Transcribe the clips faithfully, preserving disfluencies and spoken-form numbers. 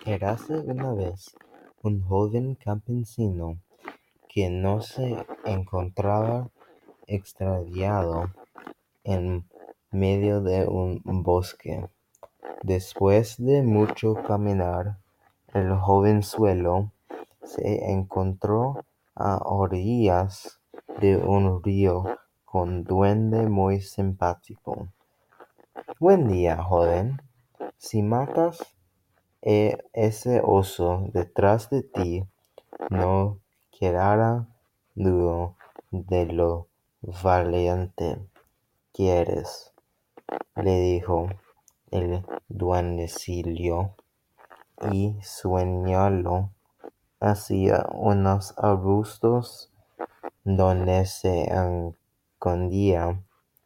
Érase una vez un joven campesino que no se encontraba extraviado en medio de un bosque. Después de mucho caminar, el jovenzuelo se encontró a orillas de un río con un duende muy simpático. Buen día, joven. Si matas a ese oso detrás de ti, no quedará duda de lo valiente que eres, le dijo el duendecillo, y señaló hacia unos arbustos donde se escondía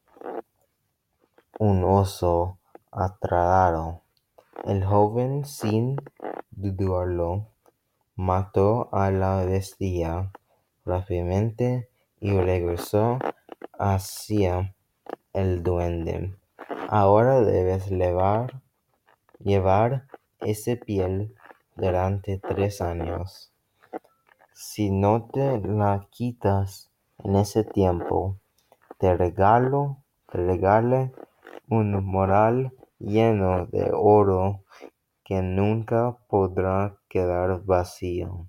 un oso atrapado. El joven, sin dudarlo, mató a la bestia rápidamente y regresó hacia el duende. Ahora debes llevar, llevar esa piel durante tres años. Si no te la quitas en ese tiempo, te regalo, te regale un moral lleno de oro que nunca podrá quedar vacío.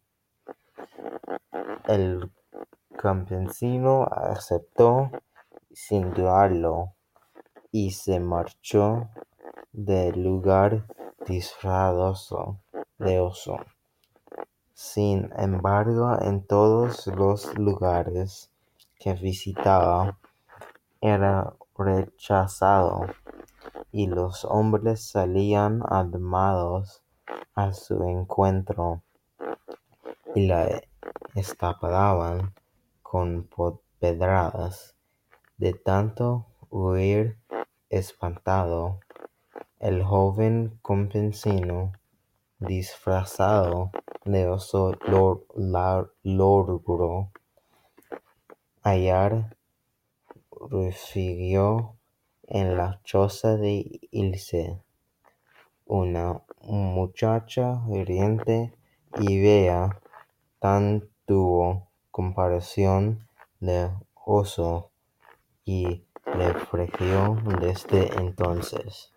El campesino aceptó sin dudarlo y se marchó del lugar disfrazado de oso. Sin embargo, en todos los lugares que visitaba, era rechazado, y los hombres salían armados a su encuentro y la estaplaban con pedradas. De tanto huir espantado, el joven campesino disfrazado de oso lo- la- logró hallar refugio en la choza de Ilse, una muchacha riente y bella. Tan tuvo compasión del oso y le ofreció desde entonces.